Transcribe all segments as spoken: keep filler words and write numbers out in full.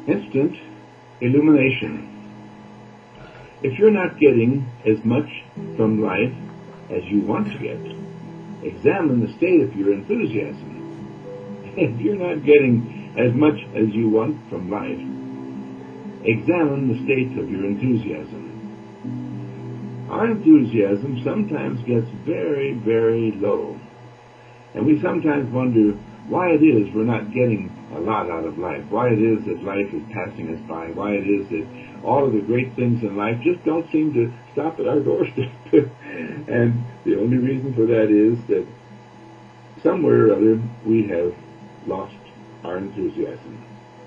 Instant illumination. If you're not getting as much from life as you want to get, examine the state of your enthusiasm. If you're not getting as much as you want from life, examine the state of your enthusiasm. Our enthusiasm sometimes gets very, very low. And we sometimes wonder why it is we're not getting a lot out of life, why it is that life is passing us by, why it is that all of the great things in life just don't seem to stop at our doorstep. And the only reason for that is that somewhere or other we have lost our enthusiasm.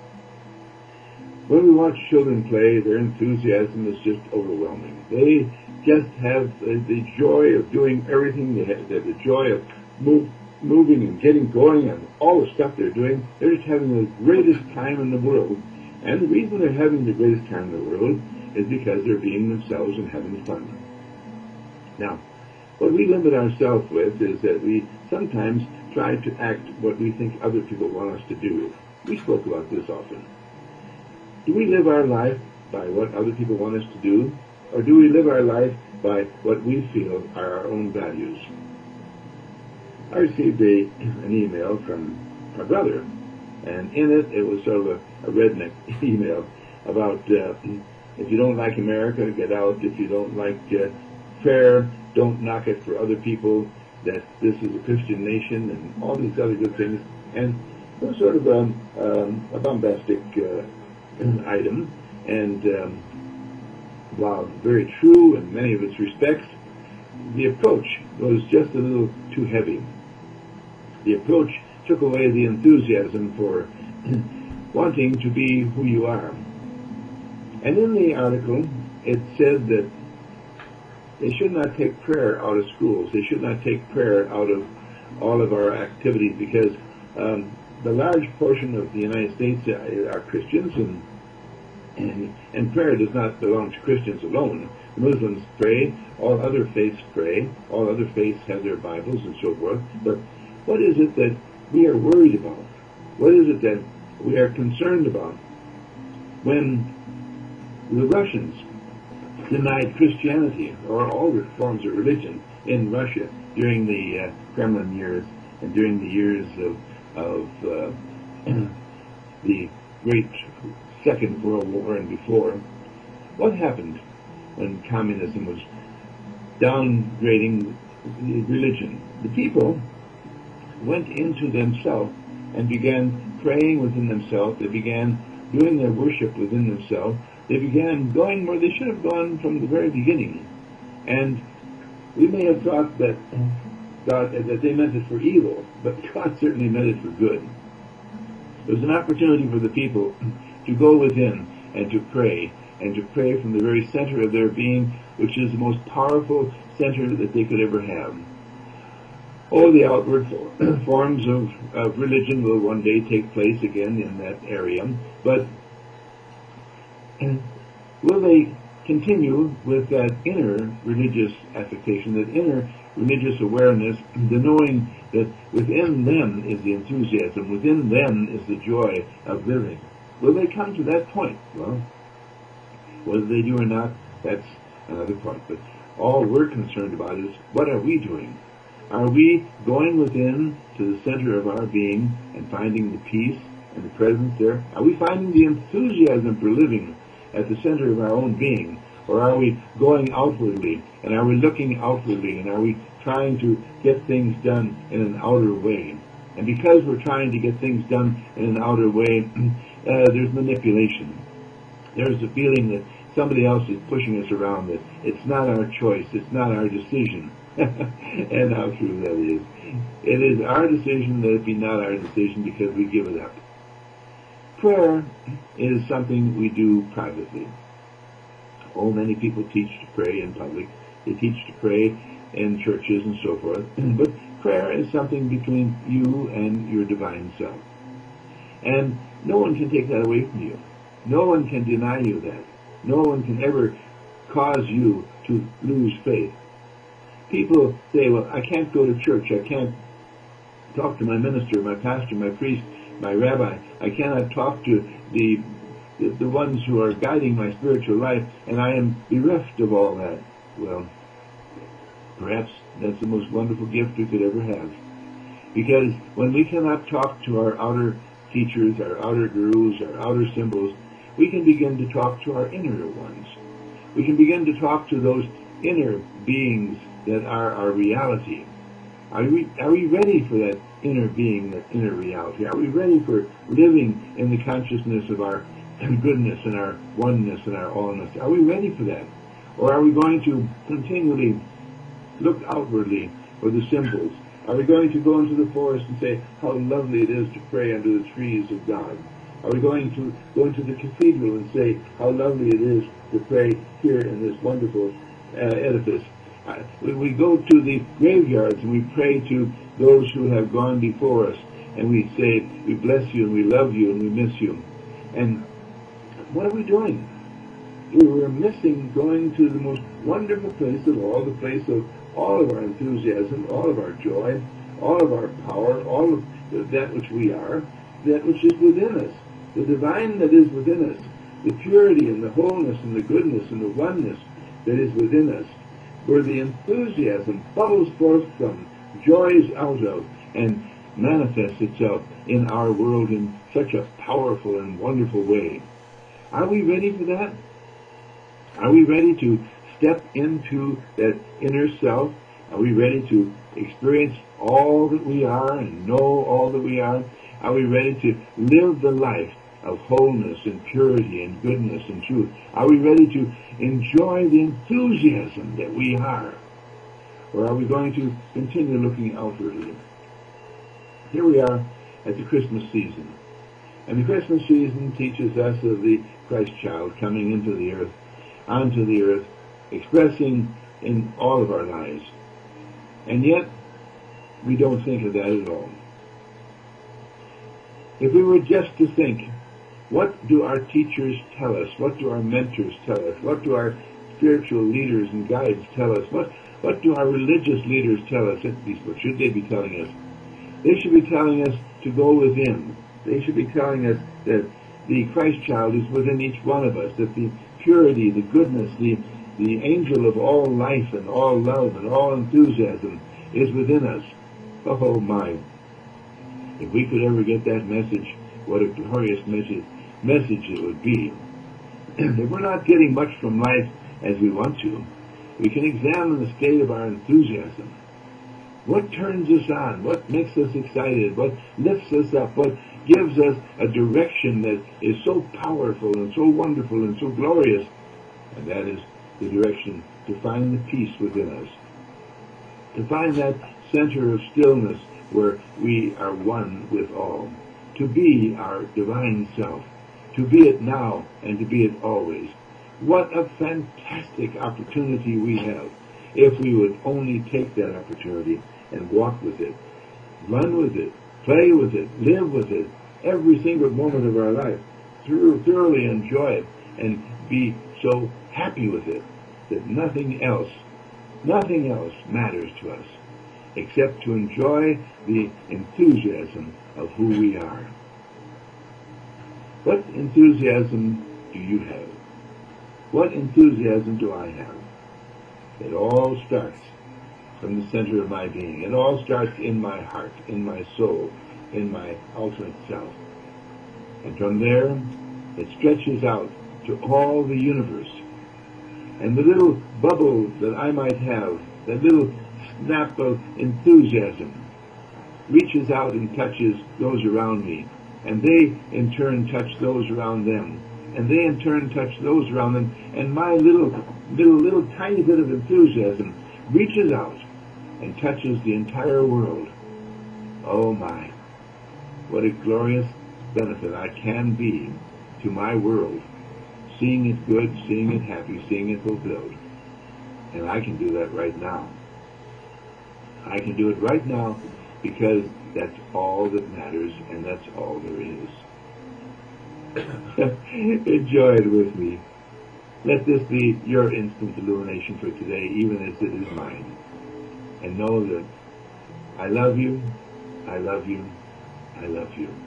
When we watch children play, their enthusiasm is just overwhelming. They just have the joy of doing everything. They have the joy of move, moving and getting going and all the stuff they're doing. They're just having the greatest time in the world. And the reason they're having the greatest time in the world is because they're being themselves and having fun. Now, what we limit ourselves with is that we sometimes try to act what we think other people want us to do. We spoke about this often. Do we live our life by what other people want us to do? Or do we live our life by what we feel are our own values? I received a, an email from my brother, and in it, it was sort of a, a redneck email about uh, if you don't like America, get out. If you don't like uh, prayer, don't knock it for other people, that this is a Christian nation, and all these other good things. And it was sort of um, um, a bombastic uh, item, and um, while very true in many of its respects, the approach was just a little too heavy. The approach took away the enthusiasm for wanting to be who you are. And in the article, it said that they should not take prayer out of schools. They should not take prayer out of all of our activities, because um, the large portion of the United States are Christians, and, and and prayer does not belong to Christians alone. The Muslims pray, all other faiths pray, all other faiths have their Bibles and so forth. But what is it that we are worried about? What is it that we are concerned about? When the Russians denied Christianity or all the forms of religion in Russia during the uh, Kremlin years and during the years of, of uh, the Great Second World War and before, what happened when communism was downgrading religion? The people went into themselves and began praying within themselves. They began doing their worship within themselves. They began going where they should have gone from the very beginning. And we may have thought that, thought that they meant it for evil, but God certainly meant it for good. It was an opportunity for the people to go within and to pray, and to pray from the very center of their being, which is the most powerful center that they could ever have. All the outward forms of, of religion will one day take place again in that area, but will they continue with that inner religious affectation, that inner religious awareness, the knowing that within them is the enthusiasm, within them is the joy of living? Will they come to that point? Well, whether they do or not, that's another point. But all we're concerned about is, what are we doing? Are we going within to the center of our being and finding the peace and the presence there? Are we finding the enthusiasm for living at the center of our own being? Or are we going outwardly, and are we looking outwardly, and are we trying to get things done in an outer way? And because we're trying to get things done in an outer way, uh, there's manipulation. There's the feeling that somebody else is pushing us around, that it's not our choice, it's not our decision. And how true that is. It is our decision that it be not our decision, because we give it up. Prayer is something we do privately. Oh, many people teach to pray in public. They teach to pray in churches and so forth. But prayer is something between you and your divine self. And no one can take that away from you. No one can deny you that. No one can ever cause you to lose faith. People say, well, I can't go to church. I can't talk to my minister, my pastor, my priest, my rabbi. I cannot talk to the the, the ones who are guiding my spiritual life, and I am bereft of all that. Well, perhaps that's the most wonderful gift we could ever have. Because when we cannot talk to our outer teachers, our outer gurus, our outer symbols, we can begin to talk to our inner ones. We can begin to talk to those inner beings that are our reality. Are we, are we ready for that inner being, that inner reality? Are we ready for living in the consciousness of our goodness and our oneness and our allness? Are we ready for that? Or are we going to continually look outwardly for the symbols? Are we going to go into the forest and say how lovely it is to pray under the trees of God? Are we going to go into the cathedral and say how lovely it is to pray here in this wonderful uh, edifice? Uh, we, we go to the graveyards and we pray to those who have gone before us, and we say we bless you and we love you and we miss you. And what are we doing? We were missing going to the most wonderful place of all, the place of all of our enthusiasm, all of our joy, all of our power, all of that which we are, that which is within us, the divine that is within us, the purity and the wholeness and the goodness and the oneness that is within us, where the enthusiasm bubbles forth from, joys out of, and manifests itself in our world in such a powerful and wonderful way. Are we ready for that? Are we ready to step into that inner self? Are we ready to experience all that we are and know all that we are? Are we ready to live the life of wholeness and purity and goodness and truth? Are we ready to enjoy the enthusiasm that we are? Or are we going to continue looking outwardly? Here we are at the Christmas season. And the Christmas season teaches us of the Christ child coming into the earth, onto the earth, expressing in all of our lives. And yet, we don't think of that at all. If we were just to think, what do our teachers tell us? What do our mentors tell us? What do our spiritual leaders and guides tell us? What, what do our religious leaders tell us? At least, what should they be telling us? They should be telling us to go within. They should be telling us that the Christ child is within each one of us, that the purity, the goodness, the, the angel of all life and all love and all enthusiasm is within us. Oh my. If we could ever get that message, what a glorious message, message it would be. If we're not getting much from life as we want to, we can examine the state of our enthusiasm. What turns us on? What makes us excited? What lifts us up? What gives us a direction that is so powerful and so wonderful and so glorious? And that is the direction to find the peace within us. To find that center of stillness where we are one with all. To be our divine self. To be it now and to be it always. What a fantastic opportunity we have if we would only take that opportunity and walk with it, run with it, play with it, live with it, every single moment of our life, thoroughly enjoy it, and be so happy with it that nothing else, nothing else matters to us except to enjoy the enthusiasm of who we are. What enthusiasm do you have? What enthusiasm do I have? It all starts from the center of my being. It all starts in my heart, in my soul, in my ultimate self. And from there, it stretches out to all the universe. And the little bubble that I might have, that little snap of enthusiasm, reaches out and touches those around me. And they, in turn, touch those around them. And they, in turn, touch those around them. And my little, little, little tiny bit of enthusiasm reaches out and touches the entire world. Oh my, what a glorious benefit I can be to my world, seeing it good, seeing it happy, seeing it fulfilled. And I can do that right now. I can do it right now because that's all that matters and that's all there is. Enjoy it with me. Let this be your instant illumination for today, even as it is mine. And know that I love you, I love you, I love you.